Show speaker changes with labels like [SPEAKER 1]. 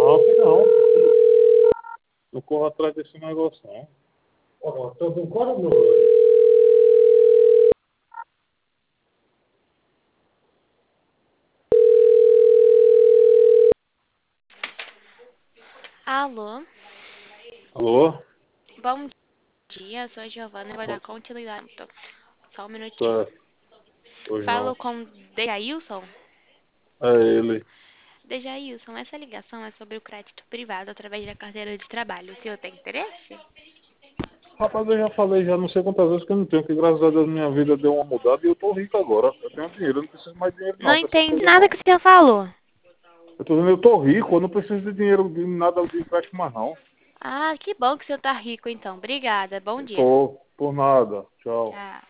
[SPEAKER 1] Não. Não corro atrás desse negócio, não.
[SPEAKER 2] Tô com quanto, meu?
[SPEAKER 3] Alô?
[SPEAKER 1] Alô?
[SPEAKER 3] Bom dia, eu sou a Giovana e vou dar continuidade. Só um minutinho.
[SPEAKER 1] Certo. Pois
[SPEAKER 3] Falo
[SPEAKER 1] não.
[SPEAKER 3] com Dejailson?
[SPEAKER 1] É ele.
[SPEAKER 3] Dejailson, essa ligação é sobre o crédito privado através da carteira de trabalho. O senhor tem interesse?
[SPEAKER 1] Rapaz, eu já falei já não sei quantas vezes que eu não tenho, que graças a Deus minha vida deu uma mudada e eu tô rico agora. Eu tenho dinheiro, eu não preciso mais de dinheiro
[SPEAKER 3] Não
[SPEAKER 1] não, pra essas
[SPEAKER 3] entendi
[SPEAKER 1] coisas
[SPEAKER 3] nada
[SPEAKER 1] não.
[SPEAKER 3] que o senhor falou.
[SPEAKER 1] Eu tô dizendo, eu tô rico, eu não preciso de dinheiro, de nada de empréstimo mais não.
[SPEAKER 3] Ah, que bom que o senhor tá rico então. Obrigada, bom
[SPEAKER 1] Eu
[SPEAKER 3] dia.
[SPEAKER 1] tô, por nada. Tchau.
[SPEAKER 3] Tchau.